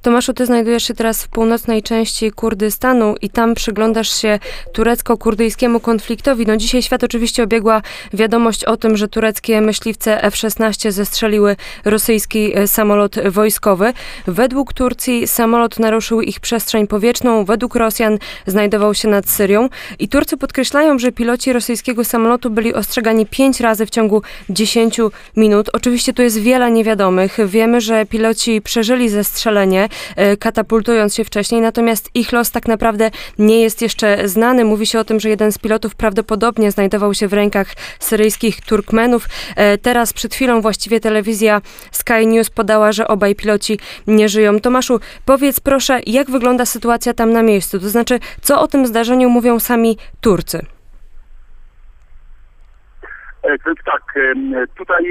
Tomaszu, ty znajdujesz się teraz w północnej części Kurdystanu i tam przyglądasz się turecko-kurdyjskiemu konfliktowi. No dzisiaj świat oczywiście obiegła wiadomość o tym, że tureckie myśliwce F-16 zestrzeliły rosyjski samolot wojskowy. Według Turcji samolot naruszył ich przestrzeń powietrzną, według Rosjan znajdował się nad Syrią i Turcy podkreślają, że piloci rosyjskiego samolotu byli ostrzegani 5 razy w ciągu 10 minut. Oczywiście tu jest wiele niewiadomych. Wiemy, że piloci przeżyli zestrzelenie, katapultując się wcześniej, natomiast ich los tak naprawdę nie jest jeszcze znany. Mówi się o tym, że jeden z pilotów prawdopodobnie znajdował się w rękach syryjskich Turkmenów. Teraz przed chwilą właściwie telewizja Sky News podała, że obaj piloci nie żyją. Tomaszu, powiedz proszę, jak wygląda sytuacja tam na miejscu? To znaczy, co o tym zdarzeniu mówią sami Turcy? Tak, tutaj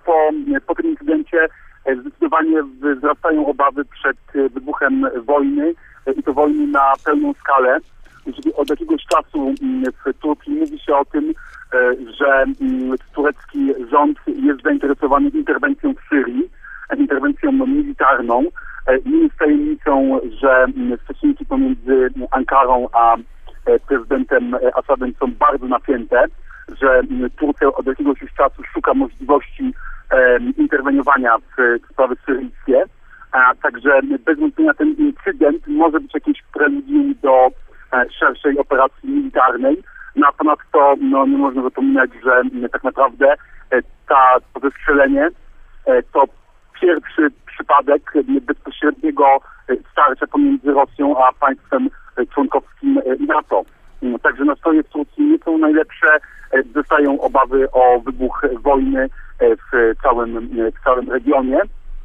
po tym incydencie zdecydowanie wzrastają obawy przed wybuchem wojny i to wojny na pełną skalę. Od jakiegoś czasu w Turcji mówi się o tym, że turecki rząd jest zainteresowany interwencją w Syrii, interwencją militarną. Nie jest tajemnicą, że stosunki pomiędzy Ankarą a prezydentem Asadem są bardzo napięte, że Turcja od jakiegoś już czasu szuka możliwości interweniowania w sprawy syryjskie, a także bez wątpienia ten incydent może być jakimś preludium do szerszej operacji militarnej. Ponadto nie można zapominać, że tak naprawdę to zestrzelenie to pierwszy przypadek bezpośredniego starcia pomiędzy Rosją a państwem członkowskim NATO. Także nastroje w Turcji nie są najlepsze, zostają obawy o wybuch wojny w całym regionie.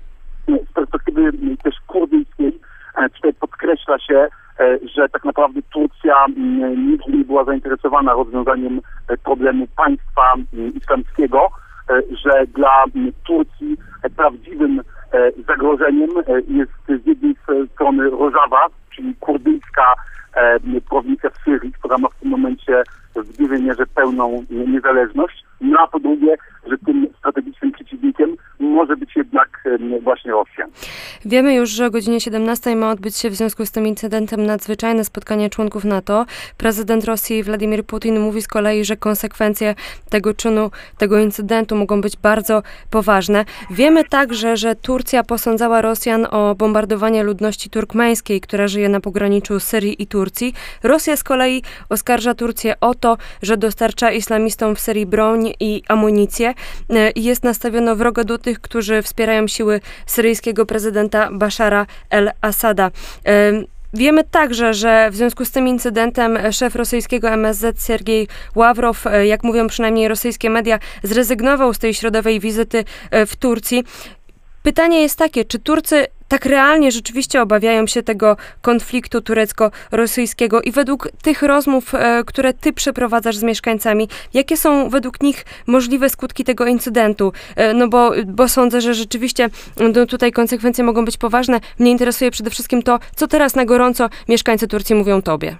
Z perspektywy też kurdyjskiej tutaj podkreśla się, że tak naprawdę Turcja nigdy nie była zainteresowana rozwiązaniem problemu państwa islamskiego, że dla Turcji prawdziwym zagrożeniem jest z jednej strony Rożawa, czyli kurdyjska prowincja w Syrii, która ma w tym momencie w dużej mierze pełną niezależność, a po drugie, że tym strategicznym przeciwnikiem może być jednak właśnie Rosja. Wiemy już, że o godzinie 17 ma odbyć się w związku z tym incydentem nadzwyczajne spotkanie członków NATO. Prezydent Rosji Władimir Putin mówi z kolei, że konsekwencje tego czynu, tego incydentu mogą być bardzo poważne. Wiemy także, że Turcja posądzała Rosjan o bombardowanie ludności turkmeńskiej, która żyje na pograniczu Syrii i Turcji. Rosja z kolei oskarża Turcję o to, że dostarcza islamistom w Syrii broń i amunicję i jest nastawiona wrogo do tych, którzy wspierają siły syryjskiego prezydenta Bashara el-Assada. Wiemy także, że w związku z tym incydentem szef rosyjskiego MSZ Sergiej Ławrow, jak mówią przynajmniej rosyjskie media, zrezygnował z tej środowej wizyty w Turcji. Pytanie jest takie, czy Turcy tak realnie rzeczywiście obawiają się tego konfliktu turecko-rosyjskiego i według tych rozmów, które ty przeprowadzasz z mieszkańcami, jakie są według nich możliwe skutki tego incydentu? Bo sądzę, że rzeczywiście tutaj konsekwencje mogą być poważne. Mnie interesuje przede wszystkim to, co teraz na gorąco mieszkańcy Turcji mówią tobie.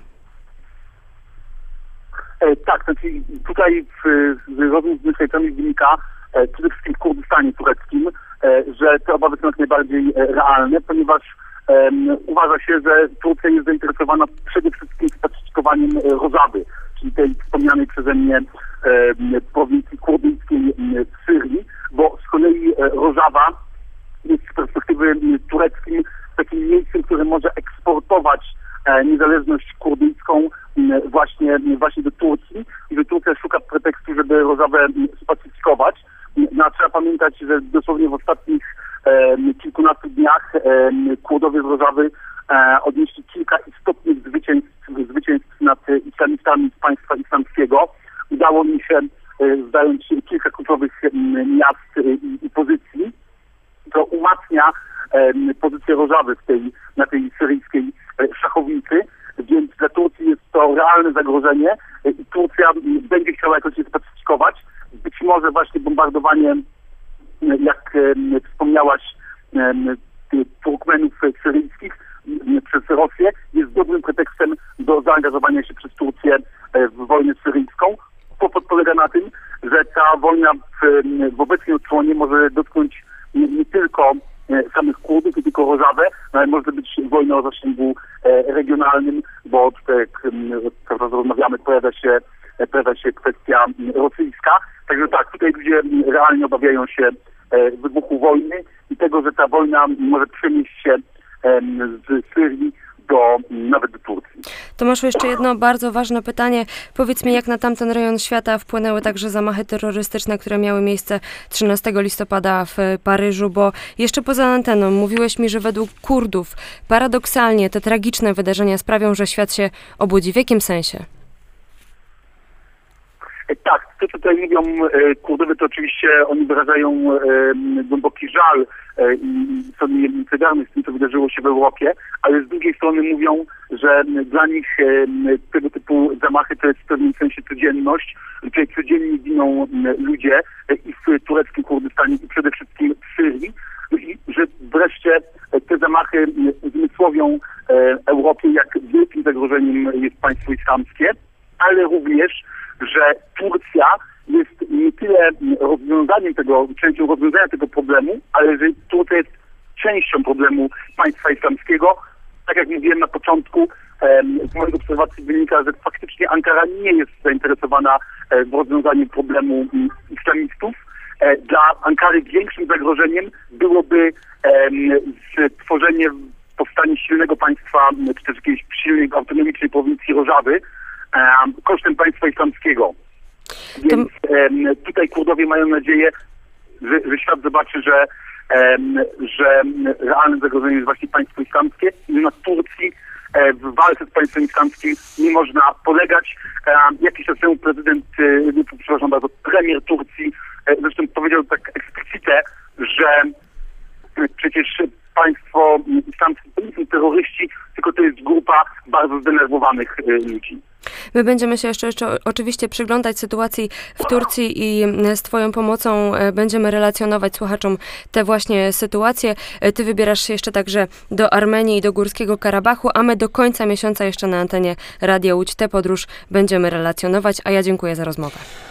Tak, znaczy tutaj z rozmów z mieszkańcami wynika przede wszystkim w Kurdystanie tureckim, że te obawy są jak najbardziej realne, ponieważ uważa się, że Turcja jest zainteresowana przede wszystkim spacyfikowaniem Rożawy, czyli tej wspomnianej przeze mnie prowincji kurdyjskiej w Syrii, bo z kolei Rożawa jest z perspektywy tureckiej takim miejscem, które może eksportować niezależność kurdyjską właśnie do Turcji i że Turcja szuka pretekstu, żeby Rożawę spacyfikować. Trzeba pamiętać, że dosłownie w ostatnich kilkunastu dniach Kurdowie z Rożawy odnieśli kilka istotnych zwycięstw nad islamistami z państwa islamskiego. Udało mi się zająć kilka kluczowych miast i pozycji, co umacnia pozycję Rożawy na tej syryjskiej szachownicy, więc dla Turcji jest to realne zagrożenie i Turcja będzie chciała jakoś się spacyfikować. Być może właśnie bombardowanie, jak wspomniałaś, Turkmenów syryjskich przez Rosję jest dobrym pretekstem do zaangażowania się przez Turcję w wojnę syryjską. Kłopot polega na tym, że ta wojna w obecnej odsłonie może dotknąć nie tylko samych Kurdów, nie tylko Rożawę, ale może być wojna o zasięgu regionalnym, bo tutaj, jak rozmawiamy, pojawia się kwestia rosyjska. Także tak, tutaj ludzie realnie obawiają się wybuchu wojny i tego, że ta wojna może przenieść się z Syrii nawet do Turcji. Tomaszu, jeszcze jedno bardzo ważne pytanie. Powiedz mi, jak na tamten rejon świata wpłynęły także zamachy terrorystyczne, które miały miejsce 13 listopada w Paryżu, bo jeszcze poza anteną mówiłeś mi, że według Kurdów paradoksalnie te tragiczne wydarzenia sprawią, że świat się obudzi. W jakim sensie? Tak, to co tutaj mówią Kurdowie, to oczywiście oni wyrażają głęboki żal i są solidarni z tym, co wydarzyło się w Europie, ale z drugiej strony mówią, że dla nich tego typu zamachy to jest w pewnym sensie codzienność, czyli codziennie giną ludzie i w tureckim Kurdystanie i przede wszystkim w Syrii, i że wreszcie te zamachy uzmysłowią Europie, jak wielkim zagrożeniem jest państwo islamskie, ale również, że Turcja jest nie tyle częścią rozwiązania tego problemu, ale że Turcja jest częścią problemu państwa islamskiego. Tak jak mówiłem na początku, z moich obserwacji wynika, że faktycznie Ankara nie jest zainteresowana w rozwiązaniu problemu islamistów. Dla Ankary większym zagrożeniem byłoby powstanie silnego państwa, czy też jakiejś silnej, autonomicznej prowincji Rożawy, kosztem państwa islamskiego. Więc tutaj Kurdowie mają nadzieję, że świat zobaczy, że realnym zagrożeniem jest właśnie państwo islamskie i na Turcji w walce z państwem islamskim nie można polegać. Jakiś czas temu premier Turcji zresztą powiedział tak eksplicite, że przecież państwo islamskie to nie są terroryści, tylko to jest grupa bardzo zdenerwowanych ludzi. My będziemy się jeszcze oczywiście przyglądać sytuacji w Turcji i z Twoją pomocą będziemy relacjonować słuchaczom te właśnie sytuacje. Ty wybierasz się jeszcze także do Armenii i do Górskiego Karabachu, a my do końca miesiąca jeszcze na antenie Radia Łódź tę podróż będziemy relacjonować, a ja dziękuję za rozmowę.